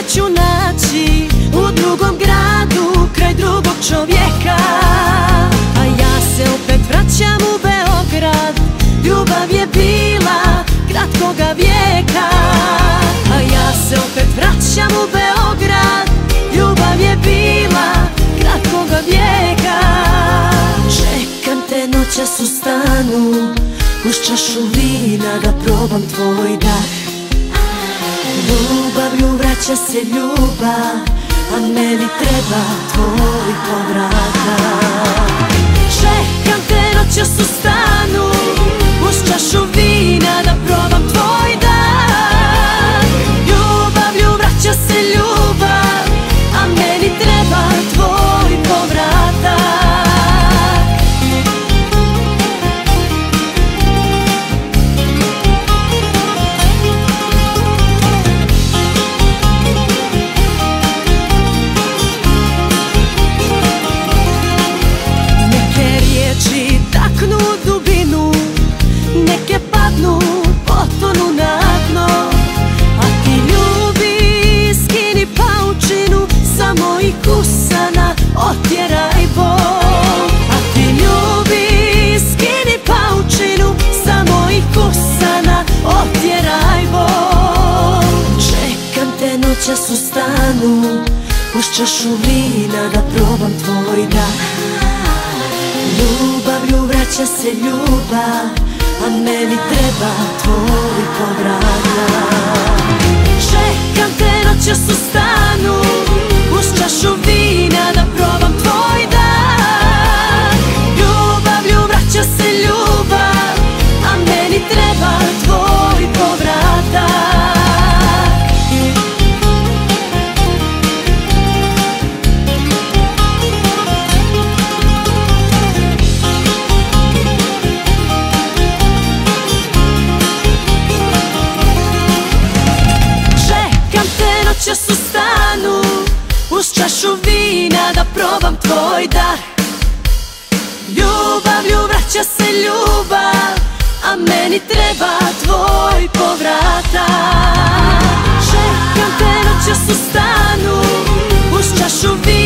sreću naći u drugom gradu, kraj drugog čovjeka. A ja se opet vraćam u Beograd, ljubav je bila kratkoga vijeka. A ja se opet vraćam u Beograd, ljubav je bila kratkoga vijeka. Čekam te noćas u stanu, uz čašu vina da probam tvoj dah. Ljubavlju vraća se ljubav, a meni treba tvoj povratak. Čekam te noćas u stanu, uz čašu vina da probam tvoj dah. Ljubavlju vraća se ljubav, a meni treba tvoj povratak. Taknu dubinu, neke padnu, potonu na dno. A ti ljubi, skini paučinu, sa mojih usana otjeraj bol. A ti ljubi, skini paučinu, sa mojih usana otjeraj bol. Čekam te noćas u stanu, uz čašu vina da probam tvoj dah. Ljubavlju vraća se ljubav, a meni treba tvoj povratak. Čekam te noćas u stanu, uz čašu vina da probam tvoj dah. Ljubavlju vraća se ljubav, a meni treba tvoj povratak. Noćas u stanu, uz čašu vina da probam tvoj dah. Ljubavlju vraća se ljubav, a meni treba tvoj povratak. Čekam te noćas u stanu, uz čašu vina